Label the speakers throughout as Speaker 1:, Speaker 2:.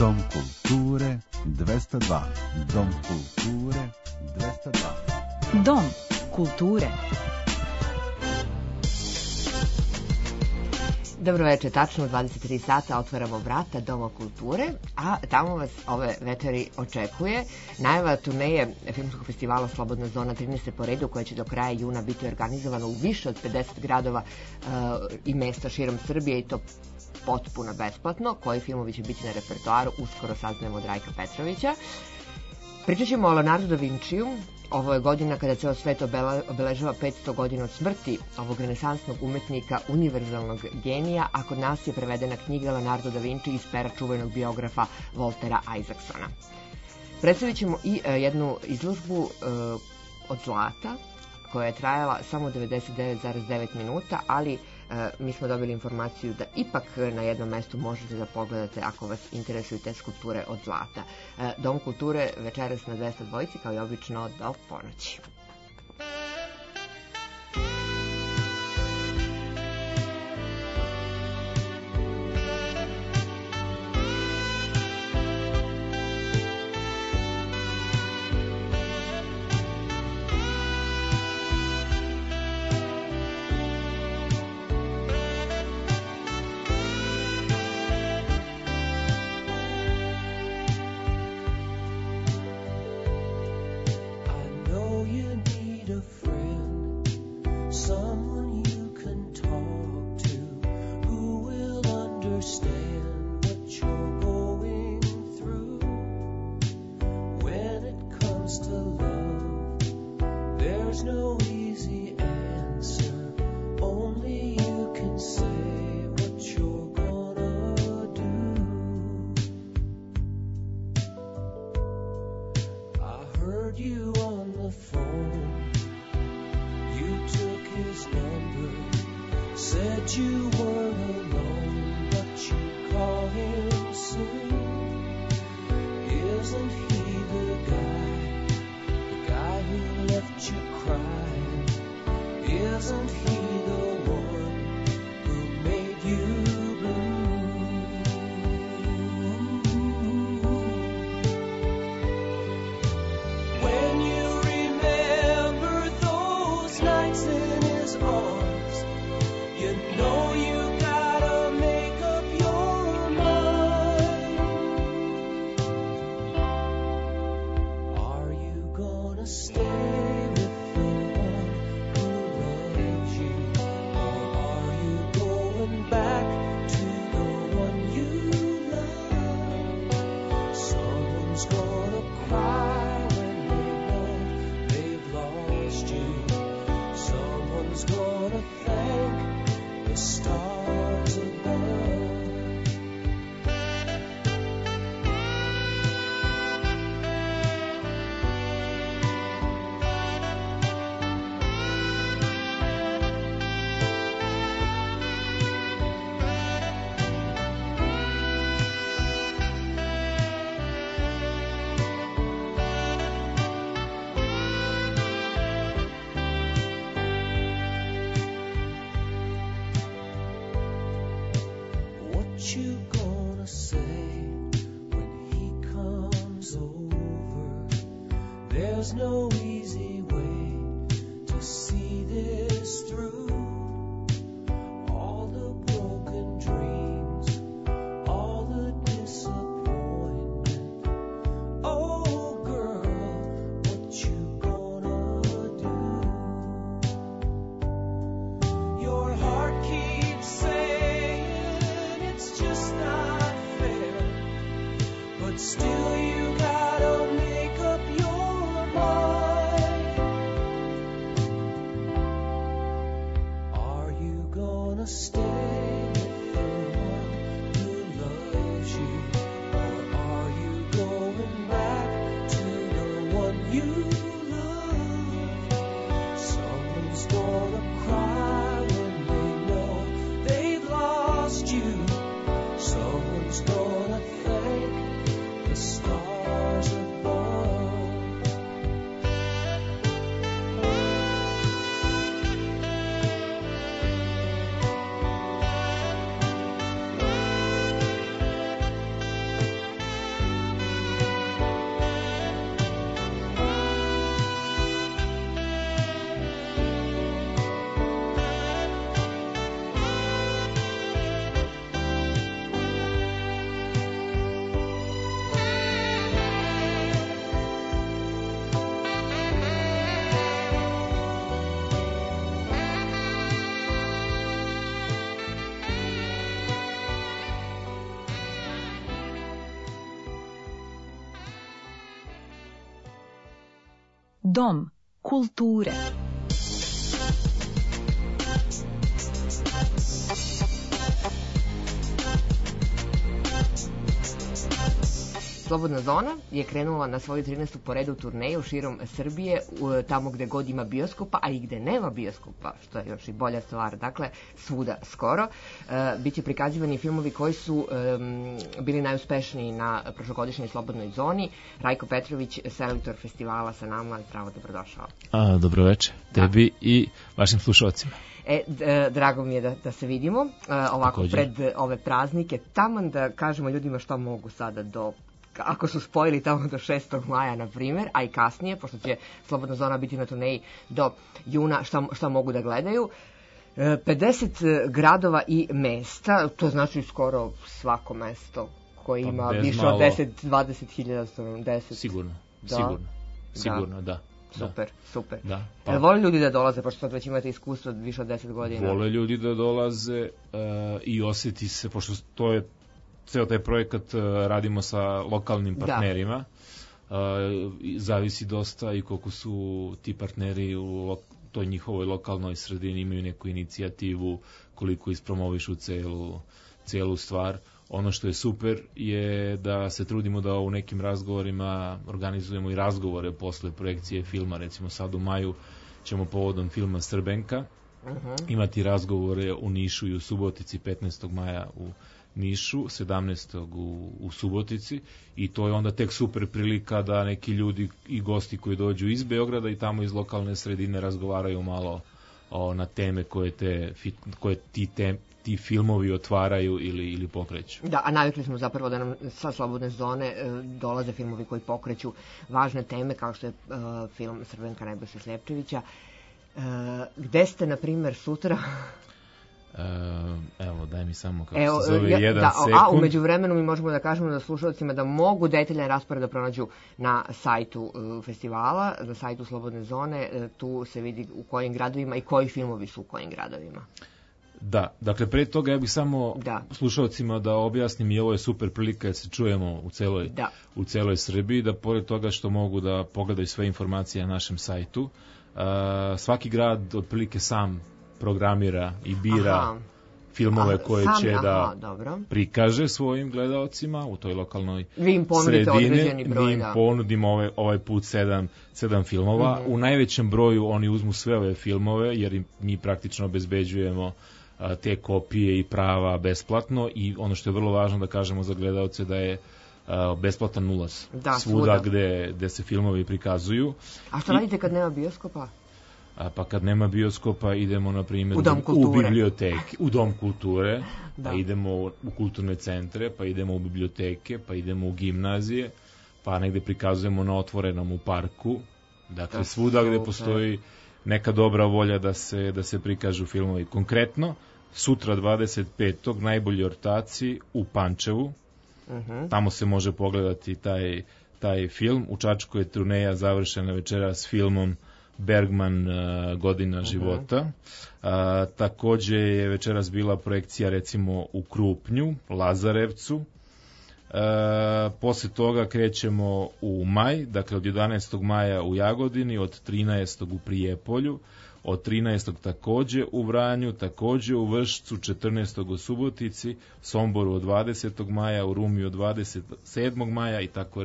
Speaker 1: Dom kulture 202. Dom kulture 202.
Speaker 2: Dom kulture.
Speaker 3: Dobro večer, tačno u 23 sata otvaramo vrata Doma kulture, a tamo vas ove večeri očekuje najava turneje Filmskog festivala Slobodna zona 13. po redu, koja će do kraja juna biti organizovana u više od 50 gradova i mesta širom Srbije, i to potpuno besplatno. Koji filmovi će biti na repertoaru, uskoro saznajemo od Rajka Petrovića. Pričat ćemo o Leonardo da Vinciju. Ovo je godina kada ceo svet obeležava 500 godina od smrti ovog renesansnog umetnika, univerzalnog genija, a kod nas je prevedena knjiga Leonardo da Vinci iz pera čuvenog biografa Waltera Isaacsona. Predstavit ćemo i jednu izložbu od zlata, koja je trajala samo 99,9 minuta, ali mi smo dobili informaciju da ipak na jednom mestu možete da pogledate ako vas interesuju te skulpture od zlata. Dom kulture večeras na 202, kao i obično, do ponoći.
Speaker 4: Still you gotta make up your mind.
Speaker 2: Dom kulture.
Speaker 3: Slobodna zona je krenula na svoju 13. po redu turneju širom Srbije, tamo gde god ima bioskopa, a i gde nema bioskopa, što je još i bolja stvar, dakle, svuda skoro. Biće prikazivani filmovi koji su bili najuspešniji na prošlogodišnjoj Slobodnoj zoni. Rajko Petrović, selektor festivala sa nama, zdravo, dobrodošao.
Speaker 4: Dobroveče, tebi i vašim slušalcima.
Speaker 3: Drago mi je da se vidimo, ovako pred ove praznike, taman da kažemo ljudima šta mogu sada ako su spojili tamo do 6. maja, na primjer, a i kasnije, pošto će Slobodna zona biti na turneji do juna, šta mogu da gledaju. 50 gradova i mesta, to znači skoro svako mesto koje ima više od 10-20 hiljada stanovnika. Sigurno, da. Super. Vole ljudi da dolaze, pošto sad već imate iskustvo više od 10 godina.
Speaker 4: Vole ljudi da dolaze i osjeti se, pošto to je ceo taj projekat radimo sa lokalnim partnerima, zavisi dosta i koliko su ti partneri u toj njihovoj lokalnoj sredini, imaju neku inicijativu, koliko ispromovišu celu stvar. Ono što je super je da se trudimo da u nekim razgovorima organizujemo i razgovore posle projekcije filma, recimo sad u maju ćemo povodom filma Srbenka imati razgovore u Nišu i u Subotici 15. maja u Nišu, 17. u Subotici, i to je onda tek super prilika da neki ljudi i gosti koji dođu iz Beograda i tamo iz lokalne sredine razgovaraju malo na teme koje ti filmovi otvaraju ili pokreću.
Speaker 3: Da, a navikli smo zapravo da nam sa Slobodne zone dolaze filmovi koji pokreću važne teme, kao što je film Srbenka Nebojše Sljepčevića. Gde ste, na primjer, sutra?
Speaker 4: Evo, daj mi samo kako se zove jedan sekund.
Speaker 3: A umeđu vremenu mi možemo da kažemo da slušalcima da mogu detaljan raspored da pronađu na sajtu festivala, na sajtu Slobodne zone, tu se vidi u kojim gradovima i koji filmovi su u kojim gradovima.
Speaker 4: Da, dakle, pre toga ja bih samo slušalcima da objasnim, i ovo je super prilika da se čujemo u celoj Srbiji, da pored toga što mogu da pogledaju sve informacije na našem sajtu, svaki grad otprilike sam programira i bira filmove koje će da prikaže svojim gledaocima u toj lokalnoj sredini. Mi im ponudimo ovaj put 7 filmova. U najvećem broju oni uzmu sve ove filmove, jer mi praktično obezbeđujemo te kopije i prava besplatno, i ono što je vrlo važno da kažemo za gledaoce da je besplatan ulaz svuda gde se filmovi prikazuju.
Speaker 3: A što radite kad nema bioskopa?
Speaker 4: Pa kad nema bioskopa idemo, na primjer, u biblioteke, u Dom kulture, pa idemo u kulturne centre, pa idemo u biblioteke, pa idemo u gimnazije, pa negde prikazujemo na otvorenom u parku. Dakle, svuda gde postoji neka dobra volja da se prikažu filmovi. Konkretno, sutra 25. najbolji ortaci u Pančevu, tamo se može pogledati taj film. U Čačku je turneja završena večera s filmom Bergman, godina života. Takođe je večeras bila projekcija recimo u Krupnju, Lazarevcu. Posle toga krećemo u maj, dakle od 11. maja u Jagodini, od 13. u Prijepolju, od 13. takođe u Vranju, takođe u Vršcu, 14. u Subotici, Somboru od 20. maja, u Rumi od 27. maja, i tako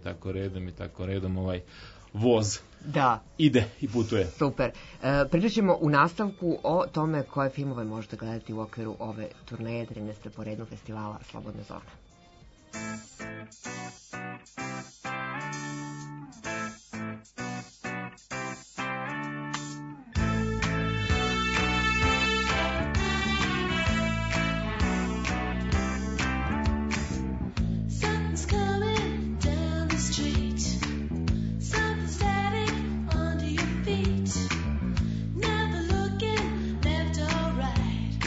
Speaker 4: redom ovaj voz ide i putuje.
Speaker 3: Super. Pričat ćemo u nastavku o tome koje filmove možete gledati u okviru ove turneje 13. po redu festivala Slobodna zona.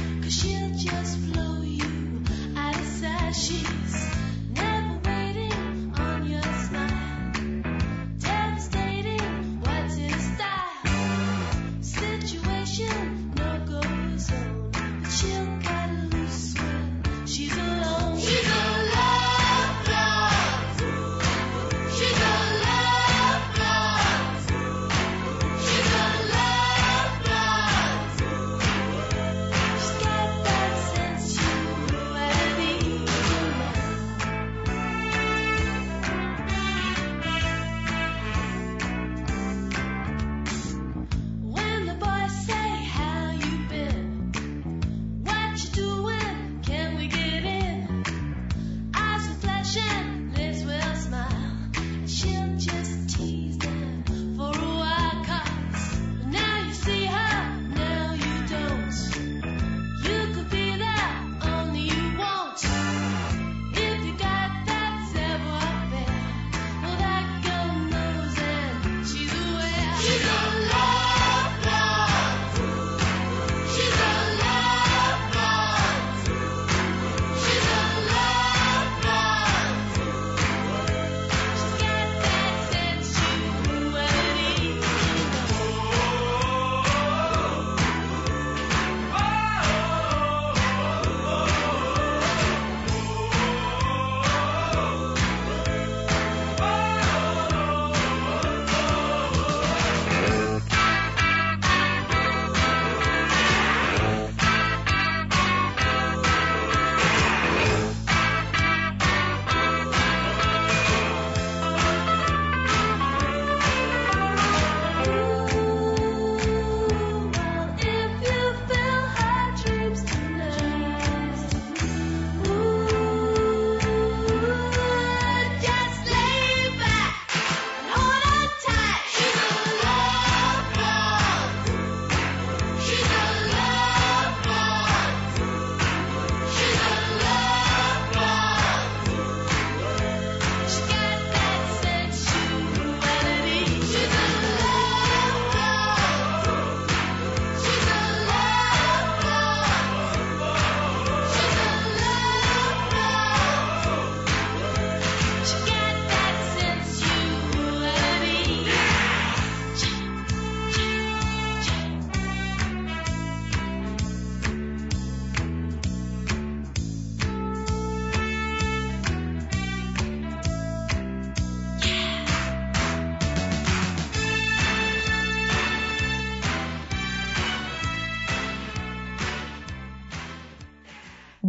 Speaker 5: She's never waiting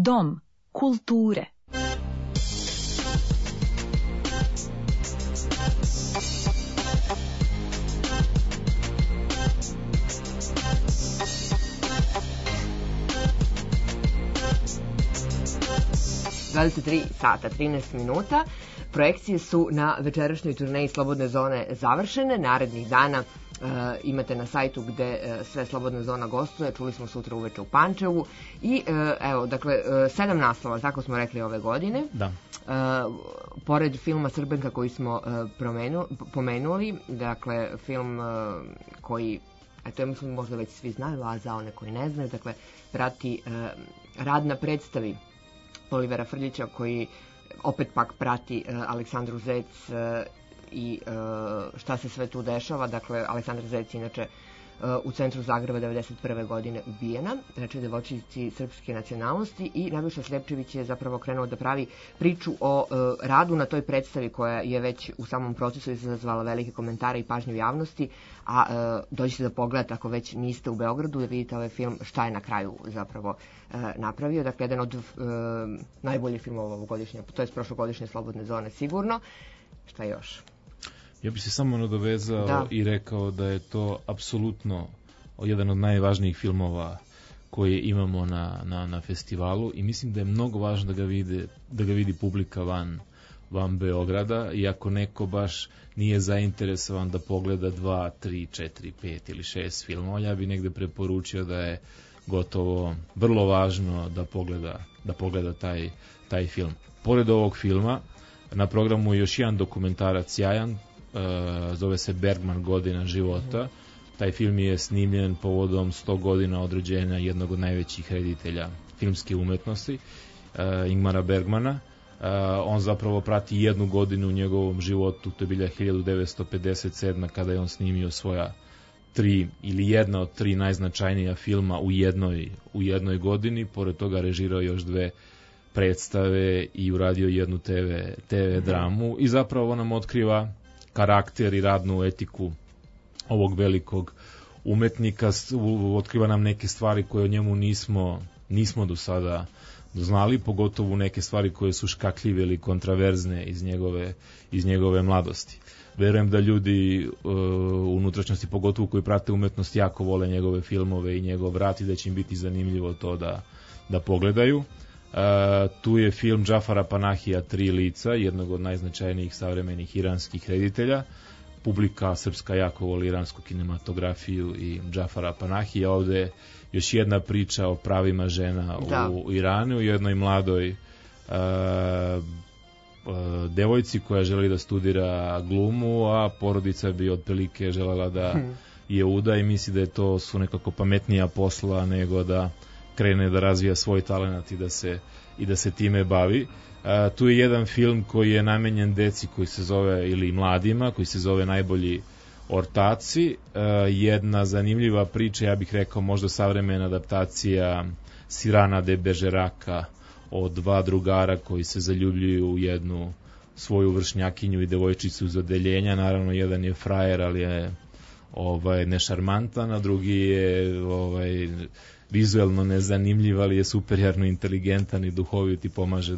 Speaker 2: Dom kulture.
Speaker 3: Sata 13 minuta. Projekcije su na večerašnjoj turneji Slobodne zone završene. Narednih dana imate na sajtu gde sve Slobodna zona gostuje. Čuli smo sutra uveče u Pančevu. I evo, dakle, 7 naslova, tako smo rekli ove godine.
Speaker 4: Da.
Speaker 3: Pored filma Srbenka koji smo pomenuli, dakle, film koji, eto, ja mislim možda već svi znaju, a za one koji ne znaju, dakle, prati rad na predstavi Olivera Frljića koji opet pak prati Aleksandru Zec i šta se sve tu dešava. Dakle, Aleksandar Zec inače u centru Zagreba 1991. godine ubijena, znači devojčici srpske nacionalnosti, i Nebojša Sljepčević je zapravo krenuo da pravi priču o radu na toj predstavi koja je već u samom procesu izazvala velike komentare i pažnju javnosti, a dođite da pogledate ako već niste u Beogradu da vidite ovaj film šta je na kraju zapravo napravio. Dakle, jedan od najboljih filmova ovogodišnje, to je prošlogodišnje Slobodne zone sigurno. Šta još?
Speaker 4: Ja bih se samo nadovezao i rekao da je to apsolutno jedan od najvažnijih filmova koje imamo na festivalu, i mislim da je mnogo važno da ga vidi publika van Beograda, i ako neko baš nije zainteresovan da pogleda 2, 3, 4, 5 ili 6 filmova, ja bih negde preporučio da je gotovo vrlo važno da pogleda taj film. Pored ovog filma, na programu je još jedan dokumentarac sjajan, zove se Bergman godina života. Taj film je snimljen povodom 100 godina od rođenja jednog od najvećih reditelja filmske umetnosti, Ingmara Bergmana. On zapravo prati jednu godinu u njegovom životu, to je bila 1957. kada je on snimio svoja 3 ili jedna od 3 najznačajnija filma u jednoj godini. Pored toga režirao još 2 predstave i uradio jednu TV dramu, i zapravo nam otkriva karakter i radnu etiku ovog velikog umetnika, otkriva nam neke stvari koje o njemu nismo do sada doznali, pogotovo neke stvari koje su škakljive ili kontraverzne iz njegove mladosti. Verujem da ljudi u unutrašnjosti, pogotovo koji prate umetnost, jako vole njegove filmove i njegov rad, i da će im biti zanimljivo to da pogledaju. Tu je film Džafara Panahija 3 lica, jednog od najznačajnijih savremenih iranskih reditelja. Publika srpska jako voli iransku kinematografiju i Džafara Panahija. Ovde je još jedna priča o pravima žena u Iranu, jednoj mladoj devojci koja želi da studira glumu, a porodica bi otprilike želela da je uda, i misli da su nekako pametnija posla nego da krene da razvija svoj talenat i da se time bavi. Tu je jedan film koji je namenjen deci koji se zove, ili mladima, koji se zove Najbolji ortaci. Jedna zanimljiva priča, ja bih rekao možda savremena adaptacija Cyrana de Bergeraka o 2 drugara koji se zaljubljuju u jednu svoju vršnjakinju i devojčicu iz odeljenja. Naravno, jedan je frajer, ali je nešarmantan, a drugi je vizuelno nezanimljiv, ali je superiorno inteligentan i duhovit i pomaže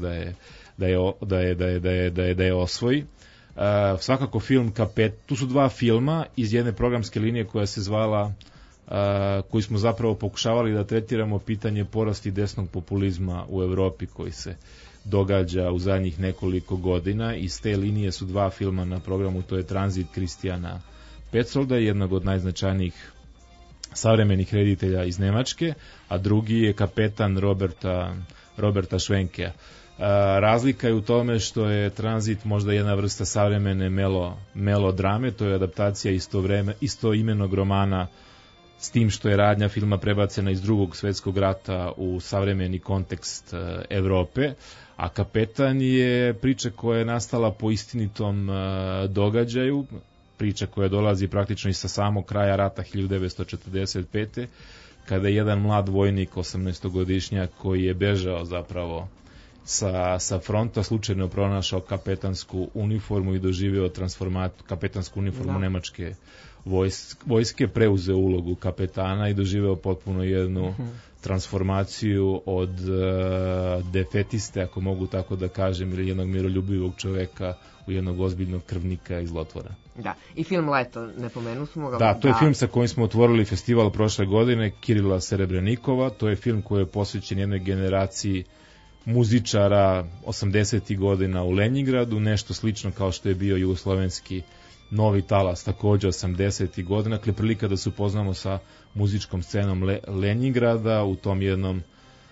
Speaker 4: da je osvoji. Svakako film tu su 2 filma iz jedne programske linije koja se zvala, koji smo zapravo pokušavali da tretiramo pitanje porasti desnog populizma u Evropi koji se događa u zadnjih nekoliko godina. Iz te linije su 2 filma na programu, to je Tranzit Kristijana Petsolda, jednog od najznačajnijih savremenih reditelja iz Nemačke, a drugi je Kapetan Roberta Schwenkea. Razlika je u tome što je Tranzit možda jedna vrsta savremene melodrame, to je adaptacija istoimenog romana, s tim što je radnja filma prebacena iz Drugog svjetskog rata u savremeni kontekst Evrope, a Kapetan je priča koja je nastala po istinitom događaju, priča koja dolazi praktično i sa samog kraja rata 1945. kada je jedan mlad vojnik, 18-godišnjak, koji je bežao zapravo sa fronta, slučajno pronašao kapetansku uniformu i doživeo kapetansku uniformu nemačke vojske, preuzeo ulogu kapetana i doživeo potpuno jednu transformaciju od defetiste, ako mogu tako da kažem, ili jednog miroljubivog čoveka u jednog ozbiljnog krvnika i zlotvora.
Speaker 3: Da, i film Leto, ne pomenu smo ga.
Speaker 4: Da, to je film sa kojim smo otvorili festival prošle godine, Kirila Serebrenikova. To je film koji je posvećen jednoj generaciji muzičara 80. godina u Lenjingradu, nešto slično kao što je bio jugoslovenski Novi talas, takođe 80. godina, dakle prilika da se upoznamo sa muzičkom scenom Lenjingrada u tom jednom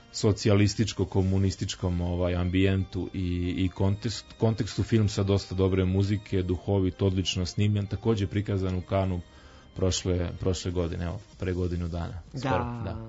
Speaker 4: socijalističko-komunističkom ambijentu i kontekstu. Film sa dosta dobre muzike, duhovit, odlično snimljen, takođe prikazan u Kanu prošle godine, evo, pre godinu dana. Skoro,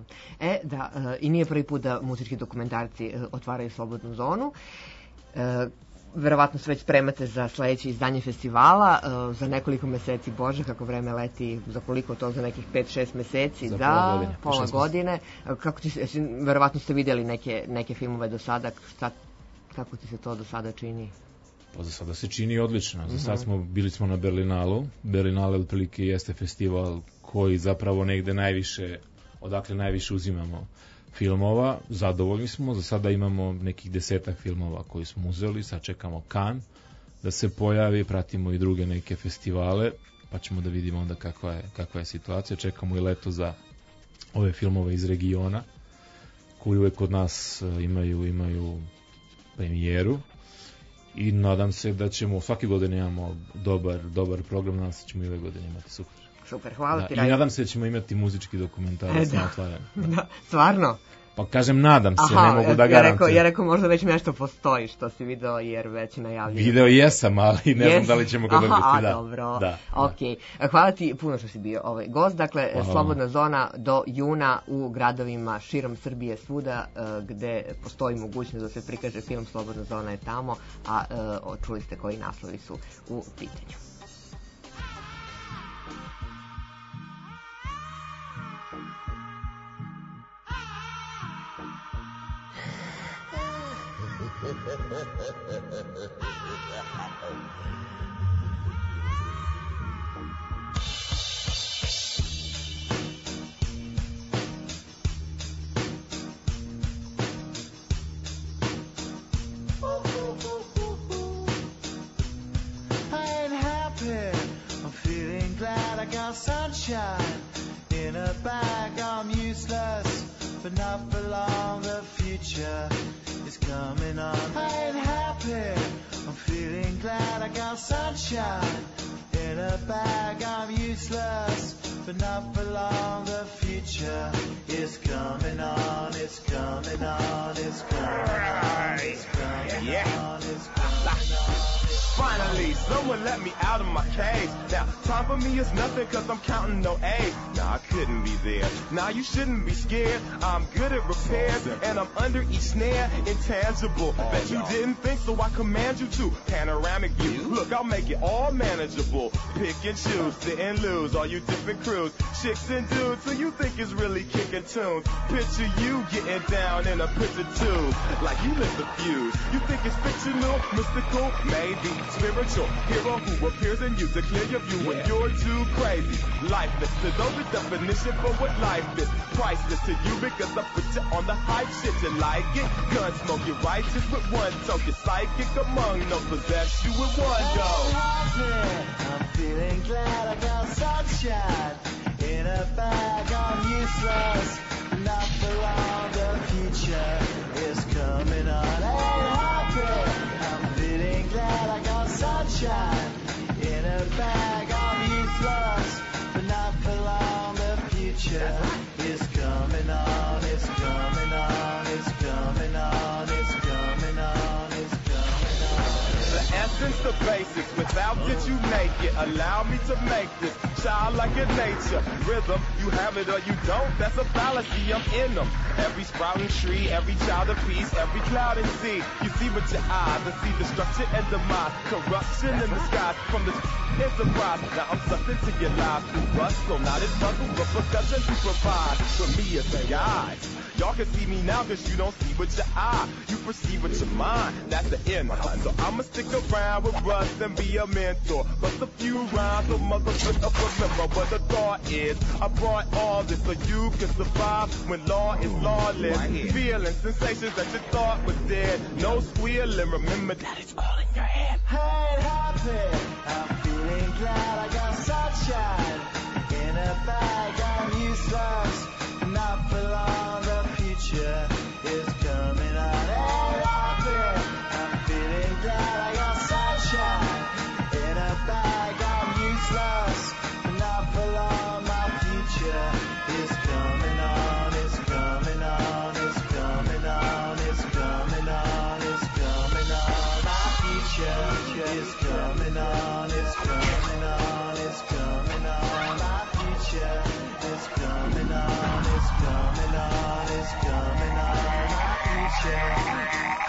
Speaker 3: da. I nije prvi put da muzički dokumentarci otvaraju slobodnu zonu. Verovatno se već spremate za sledeće izdanje festivala, za nekoliko meseci, Bože, kako vreme leti, za koliko to, za nekih 5-6 meseci,
Speaker 4: za
Speaker 3: pola godine. Verovatno ste vidjeli neke filmove do sada, kako ti se to do sada čini?
Speaker 4: Pa za sada se čini odlično. Za sad bili smo na Berlinalu. Berlinale otprilike jeste festival koji zapravo negde odakle najviše uzimamo filmova. Zadovoljni smo. Za sada imamo nekih 10 filmova koji smo uzeli. Sad čekamo da se pojavi, pratimo i druge neke festivale, pa ćemo da vidimo onda kakva je situacija. Čekamo i leto za ove filmove iz regiona koji uvek kod nas imaju premijeru. I nadam se da ćemo svake godine imamo dobar program, nadam se da ćemo i ove godine imati super,
Speaker 3: hvala ti.
Speaker 4: I nadam se da ćemo imati muzički dokumentarac na otvaranju.
Speaker 3: Da, stvarno?
Speaker 4: Pa kažem nadam se, ne mogu da garantujem.
Speaker 3: Ja rekao možda već nešto postoji što si video jer već najavljeno.
Speaker 4: Video jesam, ali ne znam da li ćemo ga dobiti.
Speaker 3: Dobro, ok. Hvala ti puno što si bio gost. Dakle, Slobodna zona do juna u gradovima širom Srbije, svuda gde postoji mogućnost da se prikaže film, Slobodna zona je tamo, a čuli ste koji naslovi su u pitanju.
Speaker 5: Sunshine in a bag, I'm useless, but not for long. The future is coming on. I ain't happy, I'm feeling glad. I got sunshine in a bag, I'm useless, but not for long. The future is coming on. It's coming on. It's coming on. It's coming on. It's coming on.
Speaker 6: Finally, someone let me out of my cage. Now, time for me is nothing cause I'm counting no A's. Nah, I couldn't be there. Nah, you shouldn't be scared. I'm good at repairs and I'm under each snare. Intangible. Bet you didn't think, so I command you to. Panoramic view. Look, I'll make it all manageable. Pick and choose, sit and lose. All you different crews, chicks and dudes who you think is really kicking tunes. Picture you getting down in a picture tube. Like you lit the fuse. You think it's fictional, mystical, maybe. Spiritual hero who appears in you to clear your view when you're too crazy. Lifeless to those, the definition for what life is. Priceless to you because I put you on the hype shit. You like it? Gun smoke, you're righteous with one toke. You're psychic among no possess you with one go.
Speaker 5: I'm feeling glad I got sunshine in a bag. I'm useless, not for long. The future is coming on. Ain't happy. I'm feeling glad I got sunshine in a bag. I'm useless, but not for long. The future is coming on. It's coming on. It's coming on. It's coming on. It's coming on.
Speaker 6: The since the basics. Without it, you make it. Allow me to make this childlike in nature. Rhythm, you have it or you don't. That's a fallacy. I'm in them. Every sprouting tree, every child of peace, every cloud and sea. You see with your eyes and see destruction and demise, corruption in the skies from the enterprise. Now I'm sucked into your lives through rust, so not as puzzle, but percussion to provide for me as a guide. Y'all can see me now cause you don't see with your eye. You perceive with your mind, that's the end. So I'ma stick around with Russ and be a mentor. Bust a few rhymes so motherfuckers remember what the thought is. I brought all this so you can survive when law is lawless. Feeling sensations that you thought was dead. No squealing, remember that it's all in your head.
Speaker 5: I ain't happy, I'm feeling glad I got sunshine in a bag. I'm useless, not for long. The future is coming on. Ain't happy, I'm feeling glad I got sunshine in a bag. I'm useless, not for long. My future is coming on. It's coming on. It's coming on. It's coming on. It's coming on. My future is coming on. It's coming on. It's coming on. My future is coming on. It's coming on. It's coming on. My future.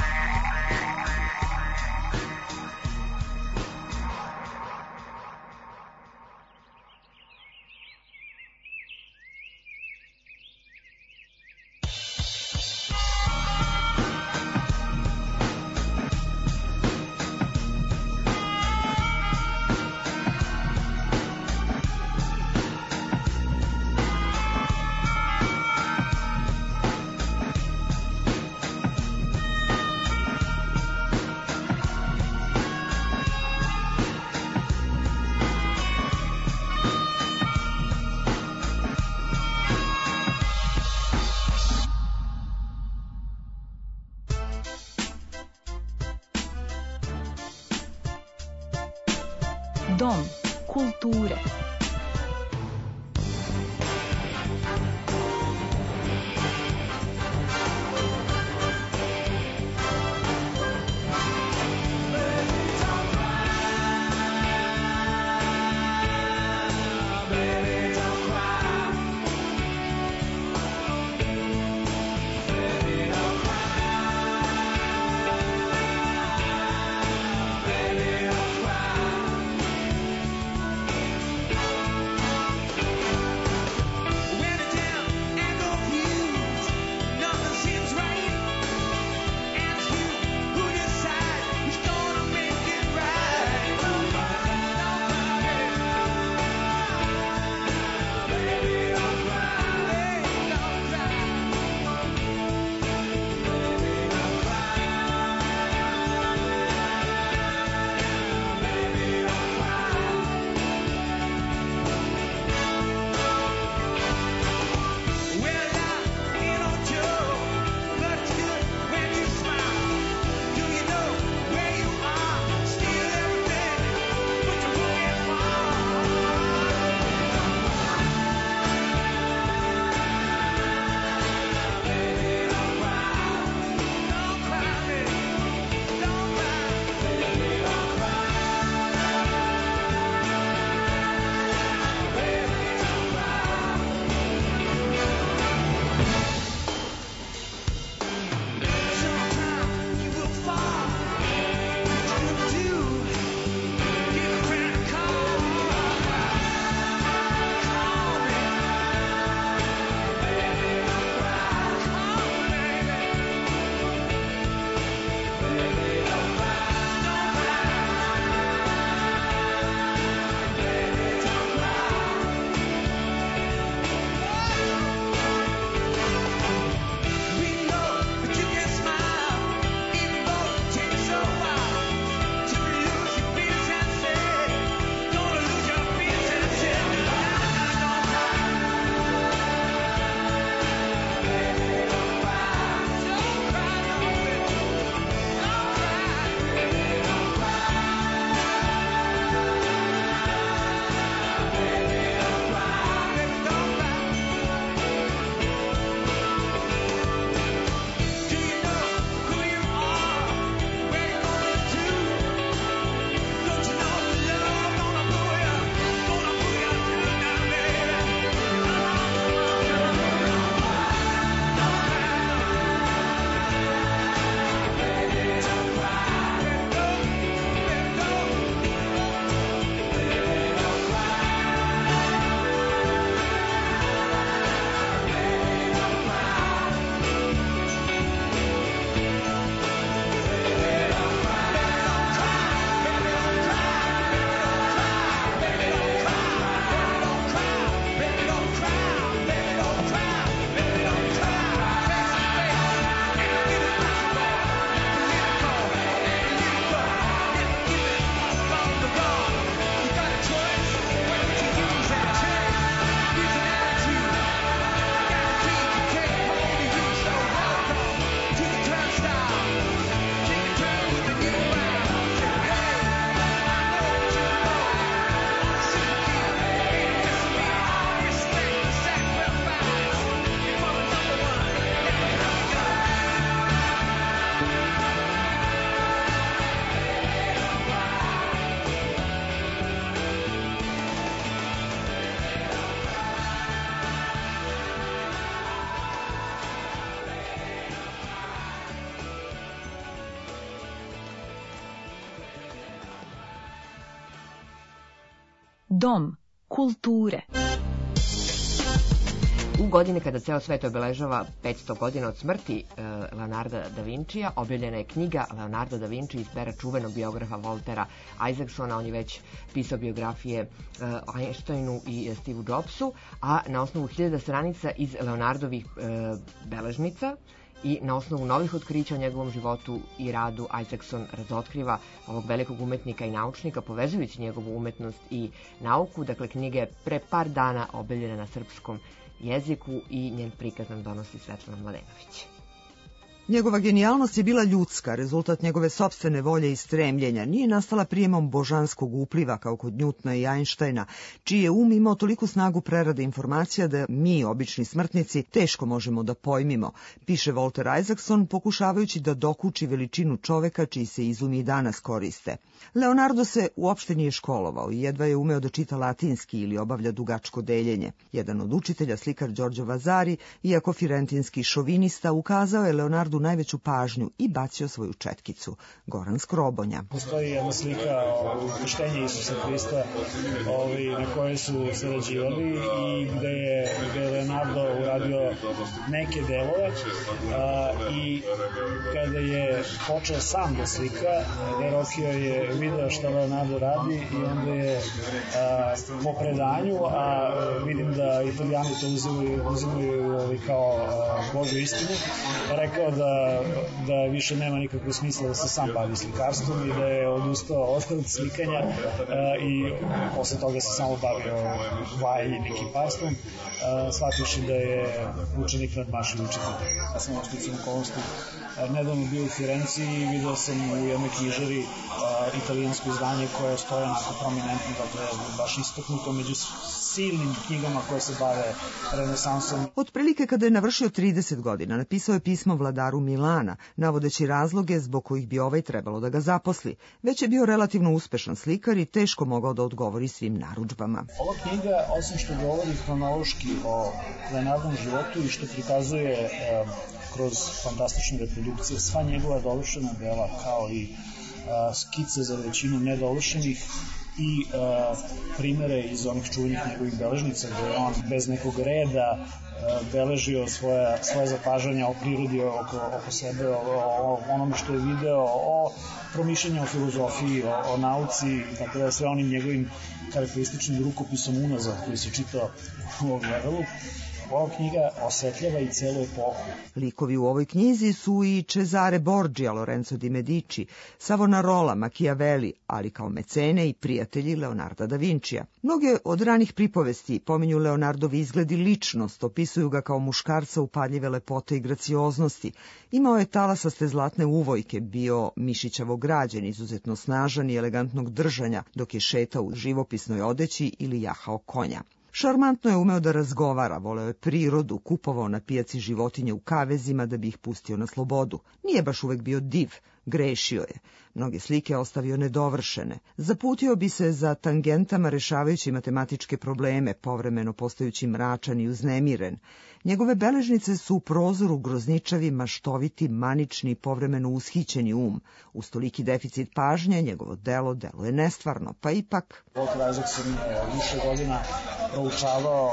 Speaker 2: Dom kulture. Dom kulture.
Speaker 3: U godini kada ceo svet obeležava 500 godina od smrti Leonarda da Vincija, objavljena je knjiga Leonardo da Vinci iz pera čuvenog biografa Waltera Isaacsona. On je već pisao biografije Einsteinu i Steve Jobsu, a na osnovu 1000 stranica iz Leonardovih beležnica i na osnovu novih otkrića o njegovom životu i radu Isaacson razotkriva ovog velikog umetnika i naučnika, povezujući njegovu umetnost i nauku. Dakle, knjiga je pre par dana objavljena na srpskom jeziku i njen prikaz nam donosi Svetlana Mladenović.
Speaker 7: Njegova genijalnost je bila ljudska, rezultat njegove sopstvene volje i stremljenja. Nije nastala prijemom božanskog upliva kao kod Njutna i Einsteina, čiji je um imao toliku snagu prerade informacija da mi, obični smrtnici, teško možemo da pojmimo, piše Walter Isaacson, pokušavajući da dokuči veličinu čoveka čiji se izumi i danas koriste. Leonardo se uopšte nije školovao i jedva je umeo da čita latinski ili obavlja dugačko deljenje. Jedan od učitelja, slikar Giorgio Vasari, iako firentinski šovinista, ukazao je Leonardu najveću pažnju i bacio svoju četkicu. Goran Skrobonja.
Speaker 8: Postoji jedna slika krštenja Isusa Hrista na kojoj su sarađivali i gde je Leonardo uradio neke delove i kada je počeo sam da slika, Verrocchio je video šta Leonardo radi i onda je po predanju, a vidim da Italijani to uzimaju kao Božju istinu, rekao da više nema nikakvog smisla da se sam bavi slikarstvom i da je odustao od slikanja i posle toga se samo bavio vajanjem i kiparstvom, shvativši da je učenik nadmašio učitelja. Ja sam ošticom okolnosti nedavno bio u Firenci i vidio sam u jednoj knjižari italijansko izdanje koje je stojansko prominentno, dakle baš istaknuto među silnim knjigama koje se bave renesansom.
Speaker 7: Otprilike kada je navršio 30 godina, napisao je pismo vladaru Milana, navodeći razloge zbog kojih bi ovaj trebalo da ga zaposli. Već je bio relativno uspešan slikar i teško mogao da odgovori svim narudžbama.
Speaker 8: Ova knjiga, osim što govori hronološki o Leonardovom životu i što prikazuje kroz fantastične reprodukcije sva njegova dovršena dela, kao i skice za većinu nedovršenih i primere iz onih čuvenih njegovih beležnica, gde je on bez nekog reda beležio svoje zapažanja o prirodi oko sebe, o onome što je video, o promišljanju o filozofiji, o nauci, tako da sve onim njegovim karakterističnim rukopisom unazad koji se čitao u ovom ledalu. Ova knjiga osvetljava i celu epohu.
Speaker 7: Likovi u ovoj knjizi su i Cesare Borgia, Lorenzo di Medici, Savonarola, Machiavelli, ali kao mecene i prijatelji Leonarda da Vincija. Mnoge od ranih pripovesti pominju Leonardovi izgled i ličnost, opisuju ga kao muškarca upadljive lepote i gracioznosti. Imao je talasaste zlatne uvojke, bio mišićavo građen, izuzetno snažan i elegantnog držanja, dok je šetao u živopisnoj odeći ili jahao konja. Šarmantno je umeo da razgovara, voleo je prirodu, kupovao na pijaci životinje u kavezima da bi ih pustio na slobodu. Nije baš uvek bio div, grešio je. Mnoge slike ostavio nedovršene. Zaputio bi se za tangentama rešavajući matematičke probleme, povremeno postajući mračan i uznemiren. Njegove beležnice su u prozoru grozničavi, maštoviti, manični, povremeno ushićeni Uz toliki deficit pažnje, njegovo delo deluje nestvarno, pa ipak...
Speaker 8: Walter Isaacson je više godina proučavao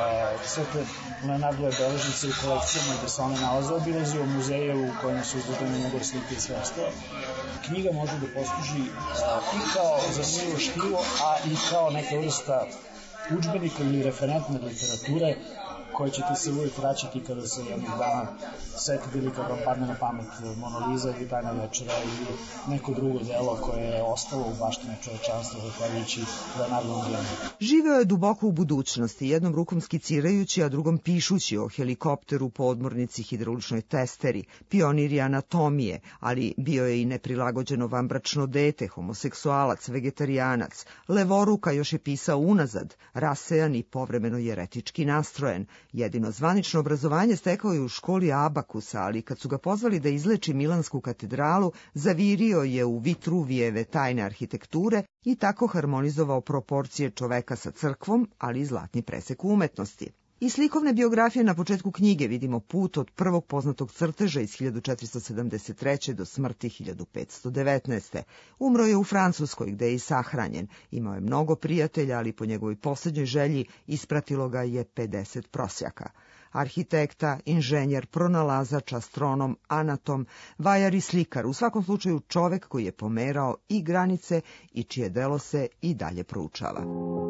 Speaker 8: sve te Leonardove beležnice u kolekcijama gde se one nalaze, obilazio muzeje u kojima su izložene njegove slike i sve ostalo. Knjiga može da posluži i kao za sivo štivo, a i kao neka vrsta udžbenika ili referentne literature koje ćete se uvijek vraćati kada se jednog dana setite ili kada vam padne na pamet Mona Lisa ili Tajna večera ili neko drugo delo koje je ostalo u baštini čovečanstva zahvaljujući Leonardovom delu.
Speaker 7: Živeo je duboko u budućnosti, jednom rukom skicirajući, a drugom pišući o helikopteru, podmornici, hidrauličnoj testeri, pioniri anatomije, ali bio je i neprilagođeno vanbračno dete, homoseksualac, vegetarijanac, levoruka, još je pisao unazad, rasejan i povremeno jeretički nastrojen. Jedino zvanično obrazovanje stekao je u školi Abakusa, ali kad su ga pozvali da izleči Milansku katedralu, zavirio je u Vitruvijeve tajne arhitekture i tako harmonizovao proporcije čoveka sa crkvom, ali i zlatni presek umetnosti. Iz slikovne biografije na početku knjige vidimo put od prvog poznatog crteža iz 1473. do smrti 1519. Umro je u Francuskoj, gde je i sahranjen. Imao je mnogo prijatelja, ali po njegovoj posljednjoj želji ispratilo ga je 50 prosjaka. Arhitekta, inženjer, pronalazač, astronom, anatom, vajar i slikar, u svakom slučaju čovek koji je pomerao i granice i čije delo se i dalje proučava.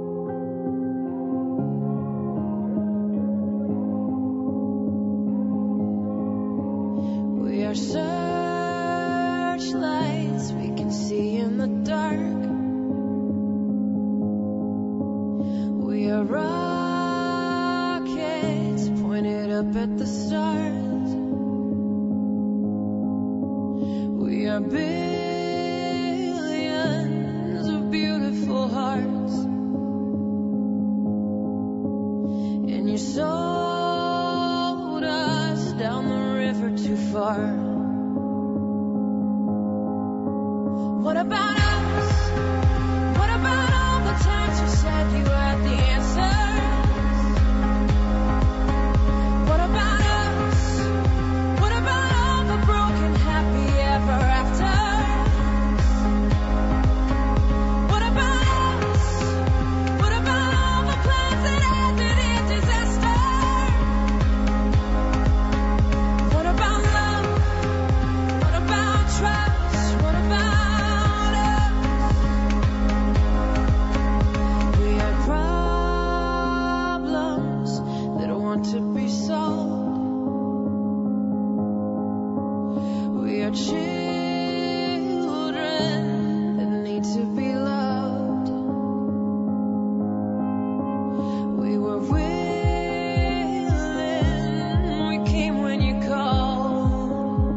Speaker 9: We are searchlights we can see in the dark. We are rockets pointed up at the stars. We are billions of beautiful hearts. And you sold us down the river too far. What about us? What about all the times you said you had the answers? What about us? What about all the broken happy ever afters? What about us? What about all the plans that ended in disaster? What about love? What about trust? What about to be solved. We are children that need to be loved. We were willing, we came when you called.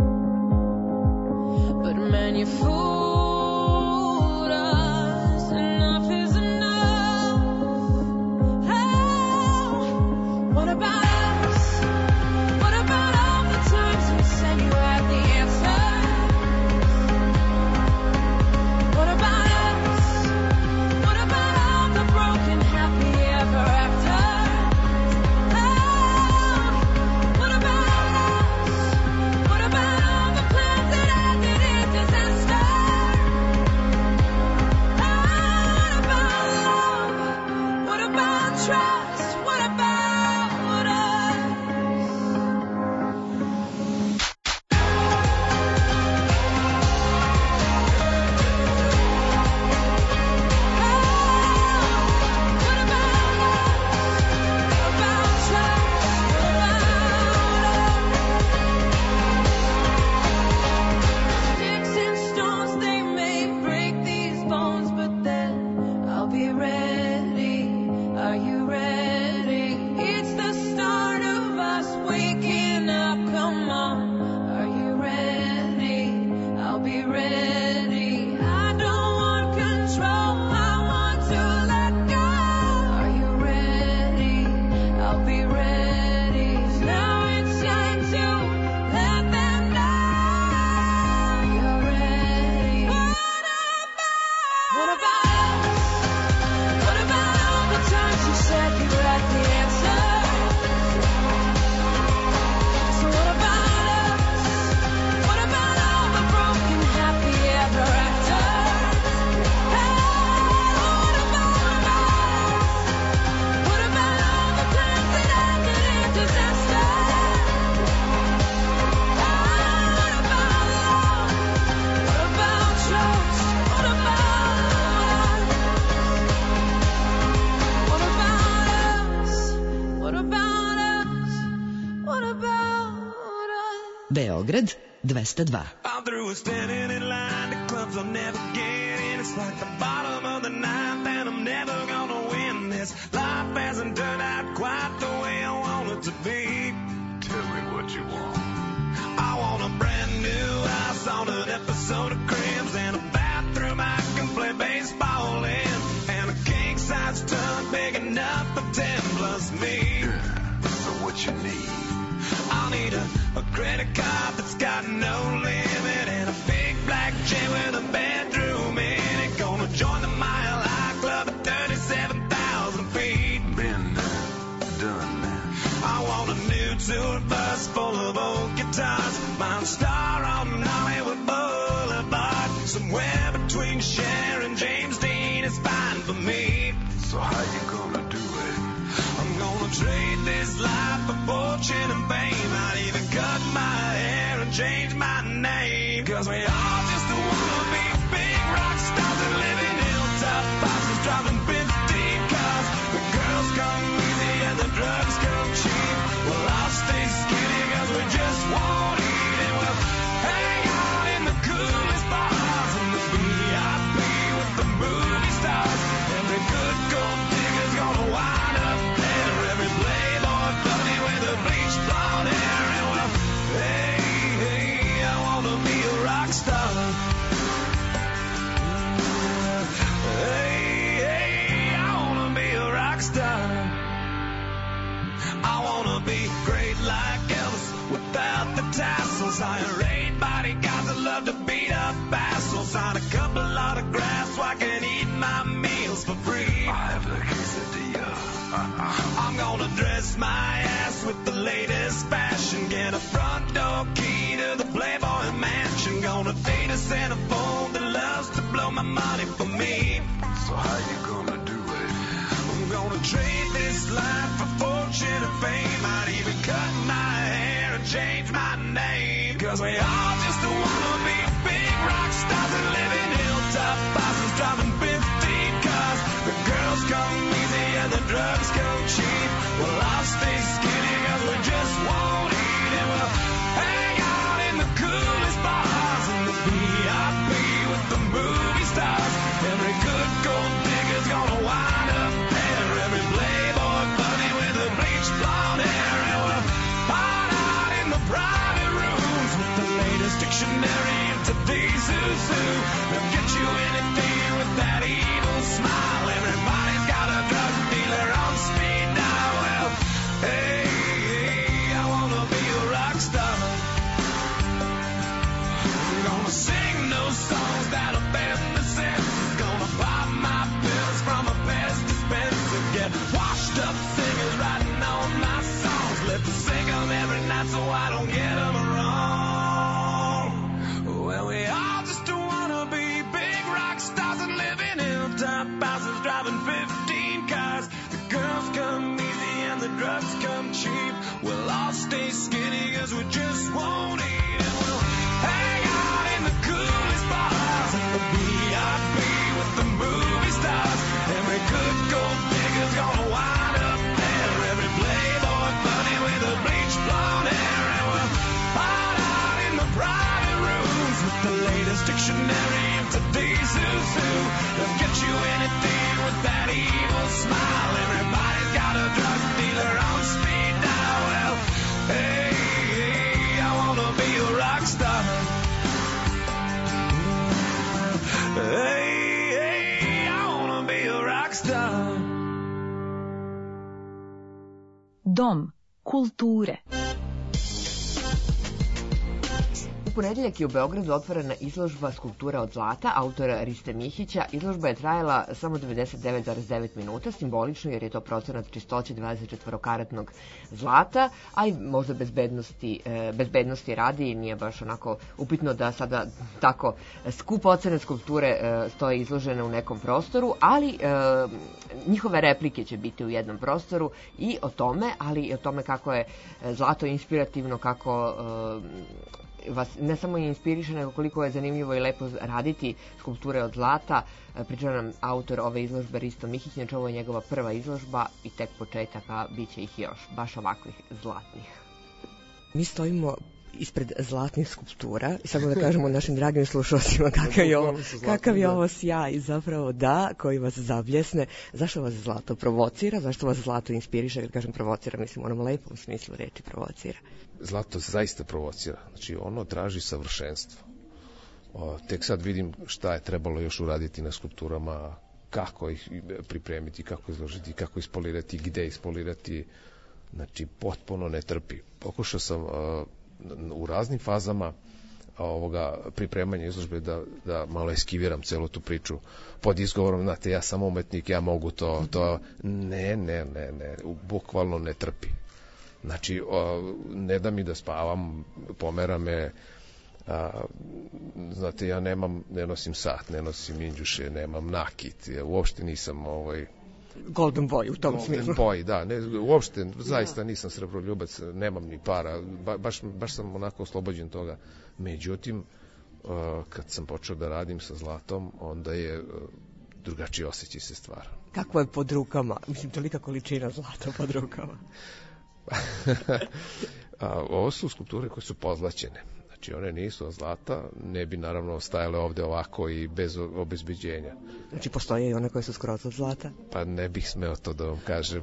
Speaker 9: But man, you fooled us, enough is enough. What about us? What about all the times you said you had the answers? What about us? What about all the broken happy ever after? What about us? What about all the plans that ended in disaster? What about love? What about trust? What about
Speaker 10: Beograd 202.
Speaker 5: I'm through with standing in line to clubs I'll never get in. It's like the bottom of the ninth and I'm never gonna win this. Life hasn't turned out quite the way I want it to be. Tell me what you want. I want a brand new house on an episode of Cribs and a bathroom I can play baseball in. And a king-size tub big enough for 10 plus me.
Speaker 11: Yeah, so what you need?
Speaker 5: I'll need a credit card that's got no limit and a big black jet with a bedroom in it. Gonna join the Mile High Club at 37,000 feet.
Speaker 11: Been done So how you gonna do it?
Speaker 5: I'm gonna trade this life for fortune and fame. I'd even cut my hair and change my name. 'Cause we all just wanna be big rock stars and live in hilltop houses, driving 15 cars. The girls come easy and the drugs come cheap. Well, I'll stay skinny 'cause we just won't eat. And we'll hang out in the coolest bars in the VIP with the movie stars. Every good gold digger's gonna wind up there. Every playboy bunny with a bleached blonde hair. And well, hey, hey, I wanna be a rock star. Hey, hey, I wanna be a rock star. I wanna be great like Elvis without the tassels. Hire 8 bodyguards that love to beat up assholes. Sign a couple autographs so I can eat my meals for free.
Speaker 11: I have the quesadilla.
Speaker 5: I'm gonna dress my ass with the latest fashion. Get a front door key to the Playboy Mansion. Gonna date a centerfold that loves to blow my money for me.
Speaker 11: So how you gonna do it?
Speaker 5: I'm gonna trade this life for fortune and fame. I'd even cut my hair and change my name. 'Cause we all just wanna be big rock stars and live in hilltop houses, driving 15 cars. The girls come easy and the drugs come cheap. Well, I'll stay skinny 'cause we just won't eat. And we'll hang out in the coolest bars in the VIP with the movie stars. Every good gold digger's gonna wind up there. Every playboy bunny with a bleached blonde hair. And we'll hide out in the private rooms with the latest dictionary in today's zoo. They'll get you anything with that evil smile. Everybody's got a drug dealer on speed dial. Well, hey, hey, I wanna be a rock star. I'm gonna sing those songs that offend the senses. Gonna pop my pills from a best dispenser. Get washed up singers writing on my songs. Let them sing them every night so I don't get them wrong. Well, we all just wanna be big rock stars and live in hilltop houses, driving 15 cars. The girls come easy and the drugs come cheap. We'll all stay skinny 'cause we just won't eat. And we'll hang out in the coolest bars in the VIP with the movie stars. Every good gold digger's gonna wind up there. Every playboy bunny with a bleached blonde hair. And we'll hide out in the private rooms with the latest dictionary of today's zoo. They'll get you anything with that evil smile. Everybody's got a drug dealer on speed dial. Well, hey, hey, I wanna be a rock star. Hey, hey, I wanna be a rock star.
Speaker 2: Dom kulture.
Speaker 3: U ponedeljak je u Beogradu otvorena izložba Skulptura od zlata autora Riste Mihića. Izložba je trajala samo 99,9 minuta, simbolično jer je to procenat čistoće 24-karatnog zlata, a i možda bezbednosti radi, nije baš onako upitno da sada tako skupocene skulpture stoje izložene u nekom prostoru, ali njihove replike će biti u jednom prostoru i o tome, ali i o tome kako je zlato inspirativno, kako vas ne samo inspiriše, nego koliko je zanimljivo i lepo raditi skulpture od zlata. Pričao nam autor ove izložbe Risto Mihić, znači ovo je njegova prva izložba i tek početak, a bit će ih još, baš ovakvih zlatnih. Mi stojimo ispred zlatnih skulptura i samo da kažemo našim dragim slušalcima kakav je ovo sjaj zapravo koji vas zabljesne. Zašto vas zlato provocira, zašto vas zlato inspiriše? Kad kažem provocira, mislim u onom lepom smislu reči provocira.
Speaker 12: Zlato zaista provocira, znači ono traži savršenstvo. Tek sad vidim šta je trebalo još uraditi na skulpturama, kako ih pripremiti, kako izložiti, kako ispolirati, gde ispolirati, znači potpuno ne trpi. Pokušao sam u raznim fazama ovoga pripremanja izložbe da malo eskiviram celu tu priču pod izgovorom, znate, ja sam umetnik, ja mogu to. Ne, bukvalno ne trpi. Znači, ne da mi da spavam, pomera me, znate, ja ne nosim sat, ne nosim inđuše, nemam nakit, ja uopšte nisam
Speaker 3: Golden Boy u tom smislu.
Speaker 12: Golden Boy, da. Ne, uopšte, zaista nisam srebroljubac, nemam ni para. Baš sam onako oslobođen toga. Međutim, kad sam počeo da radim sa zlatom, onda je drugačiji osjećaj se stvara.
Speaker 3: Kako je pod rukama? Mislim, tolika količina zlata pod rukama.
Speaker 12: Ovo su skulpture koje su pozlaćene. Znači, one nisu od zlata, ne bi naravno stajale ovde ovako i bez obezbeđenja.
Speaker 3: Znači, postoje i one koje su skroz od zlata?
Speaker 12: Pa ne bih smeo to da vam kažem.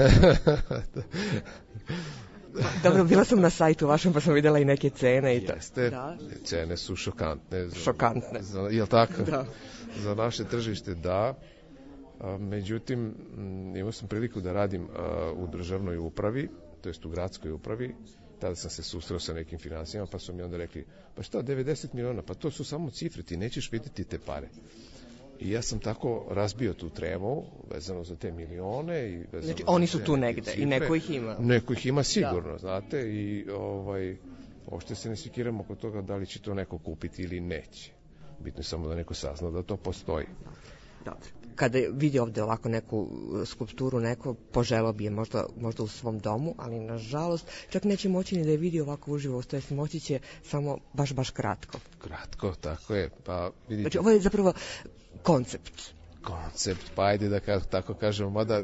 Speaker 3: Dobro, bila sam na sajtu vašem pa sam videla i neke cene i to.
Speaker 12: Jeste, da. Cene su šokantne.
Speaker 3: Šokantne.
Speaker 12: Je li tako?
Speaker 3: Da.
Speaker 12: Za naše tržište, da. Međutim, imao sam priliku da radim u državnoj upravi, to jest u gradskoj upravi. Tada sam se susreo sa nekim financijama, pa su mi onda rekli, pa šta, 90 miliona, pa to su samo cifre, ti nećeš vidjeti te pare. I ja sam tako razbio tu tremu, vezano za te milione. I vezano
Speaker 3: znači, oni su tu negde cifre. I neko ih ima.
Speaker 12: Neko ih ima sigurno, da. Znate, i uopšte se ne sikiramo oko toga da li će to neko kupiti ili neće. Bitno je samo da neko sazna da to postoji.
Speaker 3: Dobro. Kada vidi ovde ovako neku skulpturu, neko poželao bi je možda u svom domu, ali nažalost čak neće moći ni da je vidi ovako uživo, to jest moći će samo baš kratko.
Speaker 12: Kratko, tako je. Pa vidite.
Speaker 3: Znači ovo je zapravo koncept.
Speaker 12: Koncept, pa ajde da tako kažemo, mada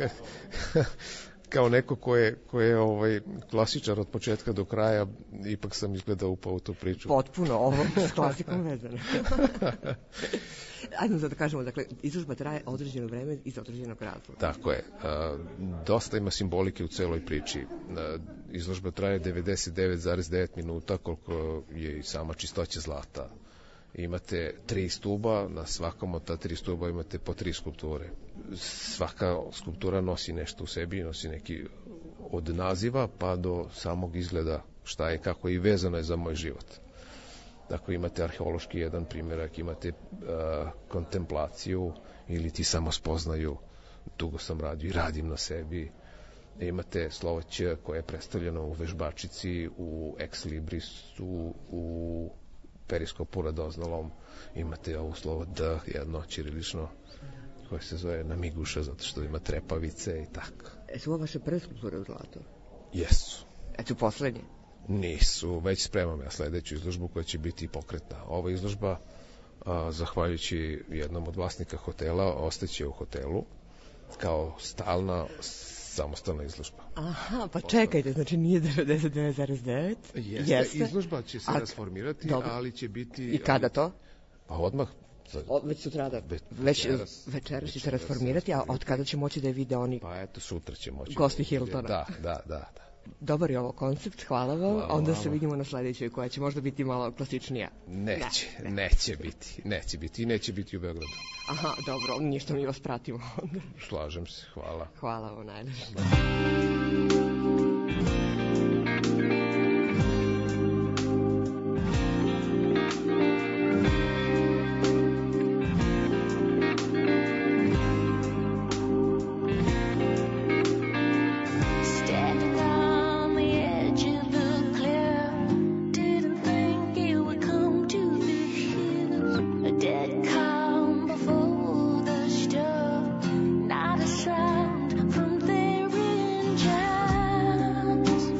Speaker 12: kao neko ko je klasičar od početka do kraja, ipak sam izgleda upao u tu priču.
Speaker 3: Potpuno, ovo s klasikom vezano. Ajde da kažemo, dakle, izložba traje određeno vreme iz određenog razloga.
Speaker 12: Tako je. Dosta ima simbolike u celoj priči. Izložba traje 99,9 minuta, koliko je i sama čistoća zlata. Imate 3 stuba, na svakom od ta 3 stuba imate po 3 skulpture. Svaka skulptura nosi nešto u sebi, nosi neki od naziva pa do samog izgleda šta je, kako je i vezano je za moj život. Dakle, imate arheološki jedan primjerak, imate kontemplaciju ili ti samo spoznaju, dugo sam radio i radim na sebi. Imate slovo Ć koje je predstavljeno u vežbačici, u ex librisu, u periskopu radoznalom. Imate ovo slovo D, jedno ćirilično, koje se zove Namiguša, zato što ima trepavice i tako.
Speaker 3: Su ovo vaše prve skulpture u zlatu?
Speaker 12: Jesu.
Speaker 3: Su poslednje?
Speaker 12: Nisu, već spremam ja sledeću izložbu koja će biti pokretna. Ova izložba, zahvaljujući jednom od vlasnika hotela, ostaće u hotelu kao stalna samostalna izložba.
Speaker 3: Aha, pa čekajte, znači nije 99,9?
Speaker 12: Jeste, izložba će se rasformirati, ali će biti...
Speaker 3: I kada to?
Speaker 12: Pa odmah.
Speaker 3: Već sutrada, večeras će se rasformirati, a od kada će moći da je vide oni...
Speaker 12: Pa eto, sutra će moći.
Speaker 3: Gosti Hiltona.
Speaker 12: Da.
Speaker 3: Dobar je ovo koncept, hvala vam. Onda se vidimo na sledećoj koja će možda biti malo klasičnija.
Speaker 12: Neće biti i neće biti u Beogradu.
Speaker 3: Aha, dobro, ništa mi vas pratimo.
Speaker 12: Slažem se, hvala.
Speaker 3: Hvala vam najlepše.
Speaker 9: Not a sound from their engines.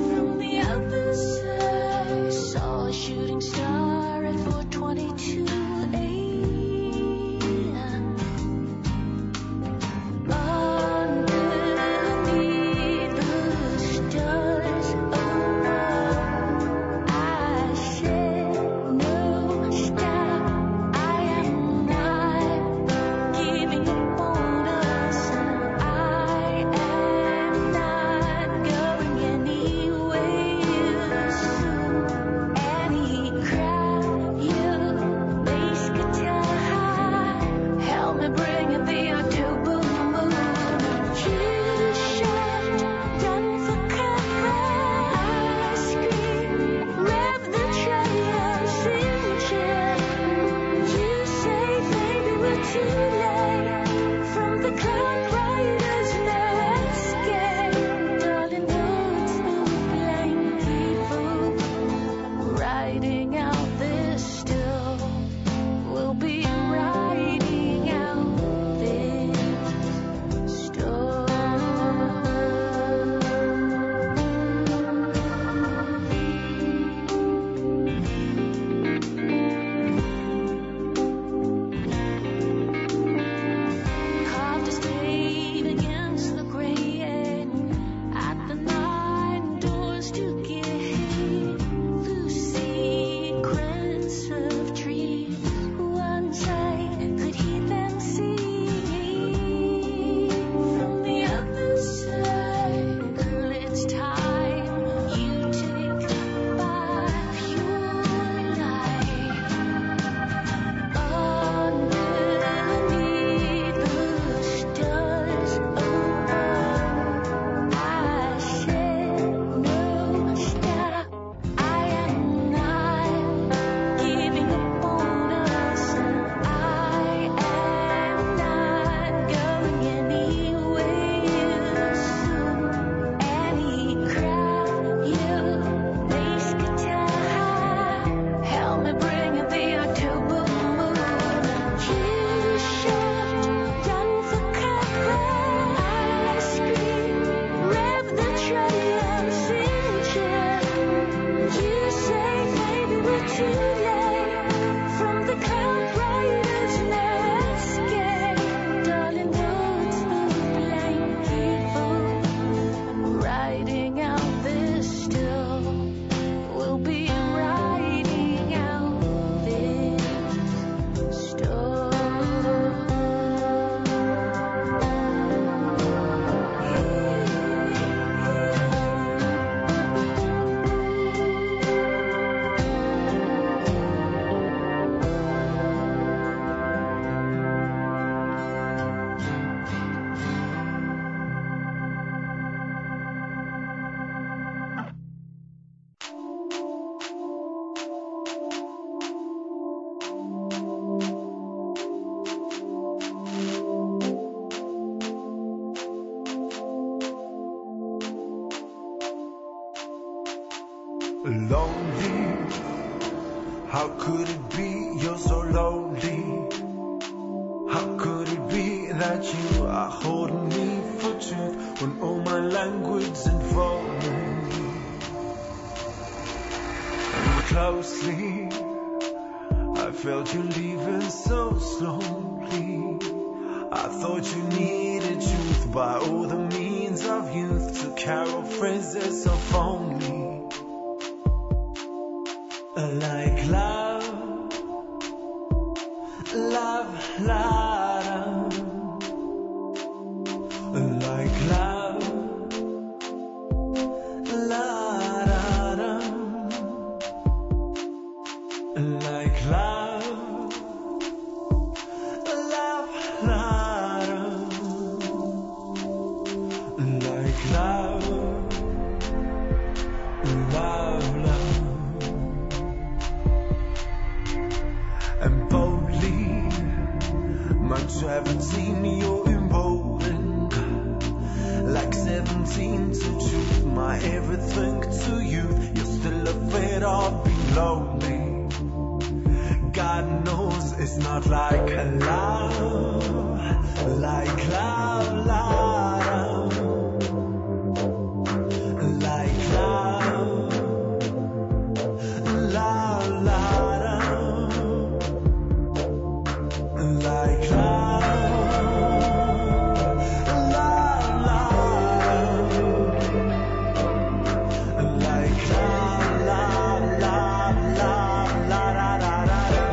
Speaker 5: lonely. How could it be you're so lonely? How could it be that you are holding me for truth when all my language involved me? And closely, I felt you leaving so slowly. I thought you needed truth by all the means of youth to carol phrases so phony. Like love, love, love, like love, love, like love, love, like love, love, love. And boldly, my 17, you're emboldened. Like 17 to truth, my everything to youth. You're still afraid of being lonely. God knows it's not like love, like love, love, like love, love, love, like love, love, love, like love, love, love, love, la, da, da, da, da.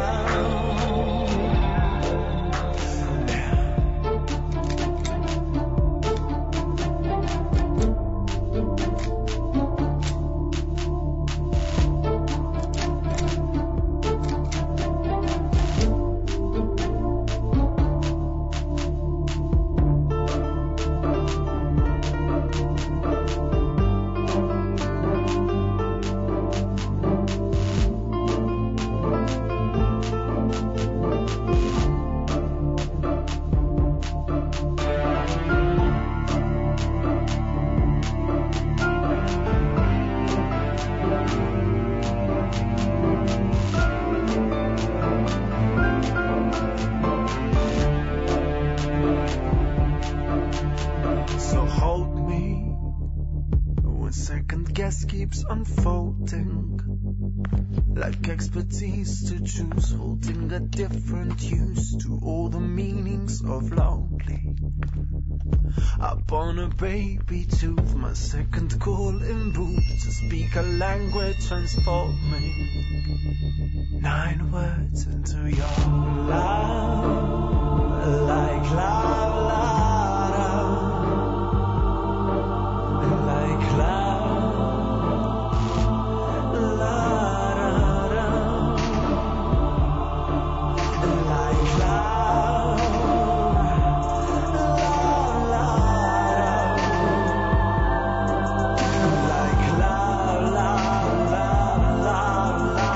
Speaker 5: So hold me when second guess keeps unfolding. Like expertise to choose, holding a different use to all the meanings of lonely. Upon a baby tooth, my second call in booth to speak a language transforming 9 words into your love, like love, love, like love, love, like love, love, like love, love, love,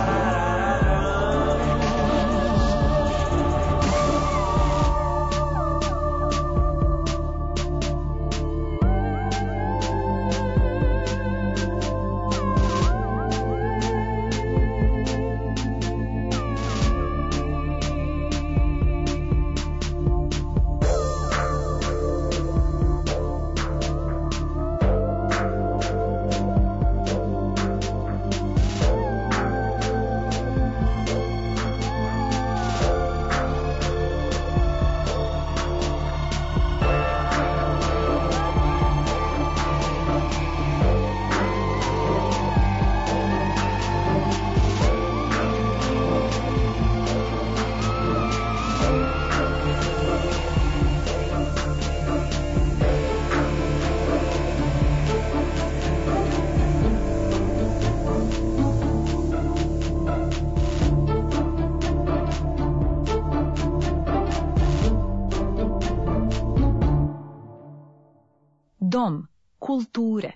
Speaker 2: Dom kulture.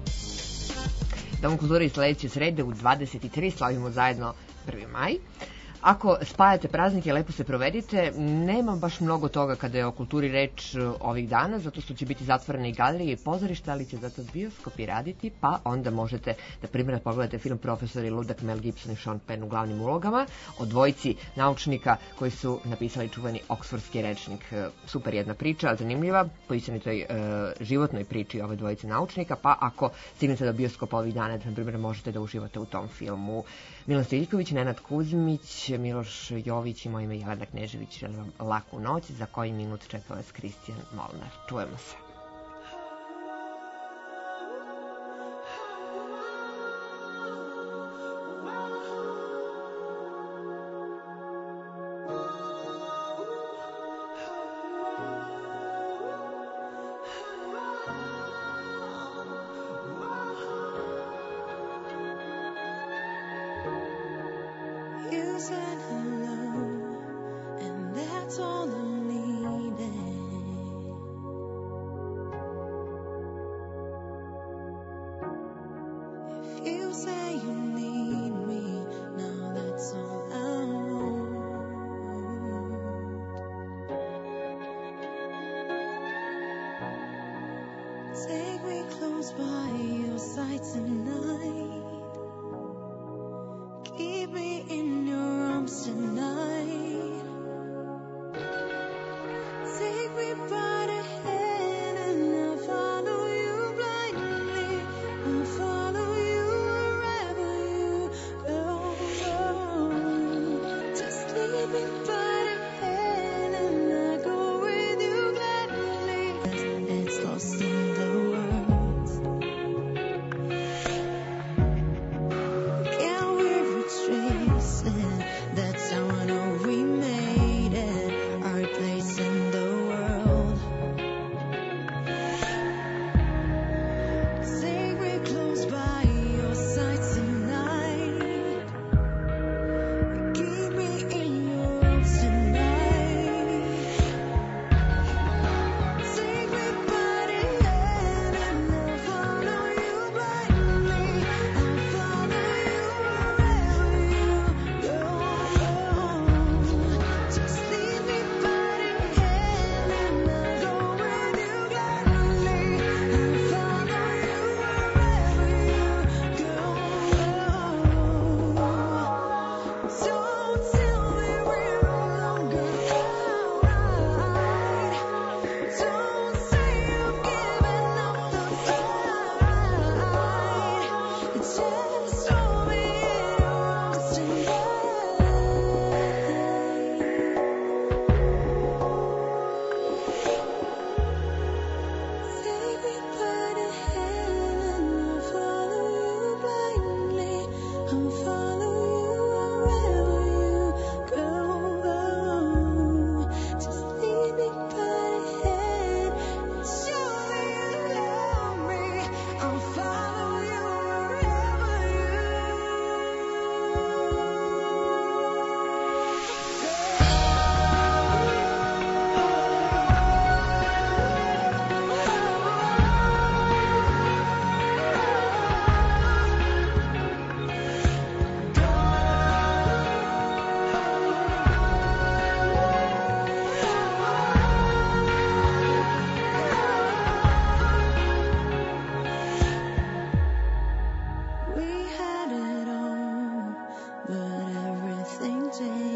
Speaker 3: Dom kulture i sledeće srede u 23 slavimo zajedno 1. maj. Ako spajate praznike, lepo se provedite. Nema baš mnogo toga kada je o kulturi reč ovih dana, zato što će biti zatvorene i galerije i pozorišta, ali će zato bioskopi raditi, pa onda možete da primjer pogledate film Profesor ludak Mel Gibson i Sean Penn u glavnim ulogama, o dvojici naučnika koji su napisali čuveni oksfordski rečnik. Super jedna priča, zanimljiva, po istinitoj životnoj priči ove dvojice naučnika, pa ako stignete do bioskopa ovih dana, na primjer, možete da uživate u tom filmu. Milan Stiljković, Nenad Kuzmić, Miloš Jović i moje ime Jelena Knežević. Želim vam laku noć. Za koji minut čeka vas Kristijan Molnar. Čujemo se.
Speaker 9: We had it all, but everything changed.